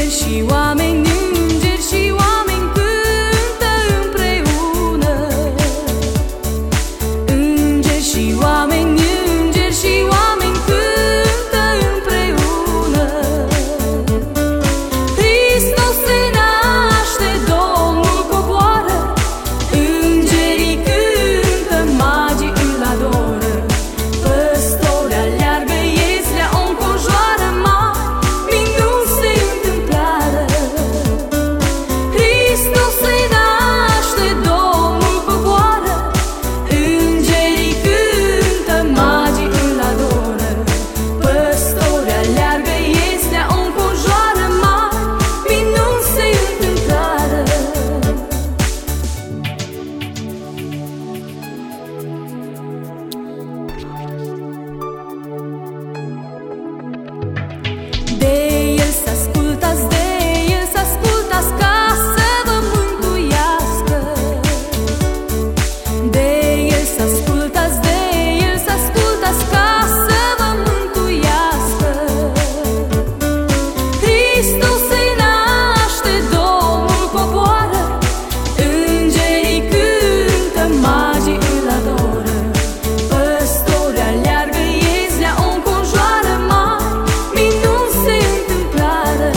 și oameni, îngeri și oameni cântă împreună. Îngeri și oameni, îngeri și oameni cântă împreună. Hristos se naște, Domnul coboară, îngerii cântă, magii îl adoră. Păstori aleargă, ieslea o înconjoară, mari minuni se întâmplară. Hristos se naște, Domnul coboară, îngerii cântă, magii îl adoră. Păstori aleargă, ieslea o înconjoară, mari minuni se întâmplară. De el să ascultați, de el să ascultați, ca să vă mântuiască. De el să ascultați, de el să ascultați, ca să vă mântuiască. Hristos se naște, Domnul coboară, îngerii cântă, magii îl adoră. Păstori aleargă, ieslea o înconjoară, mari minuni se întâmplară.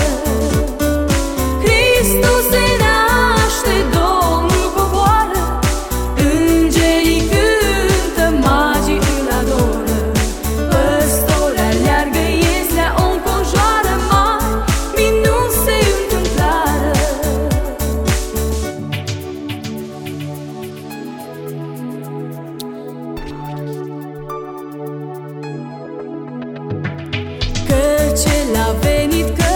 Hristos se naște, Domnul coboară, îngerii cântă, magii îl adoră. Păstori aleargă, ieslea o înconjoară, mari minuni se întâmplară. Căci El a venit, că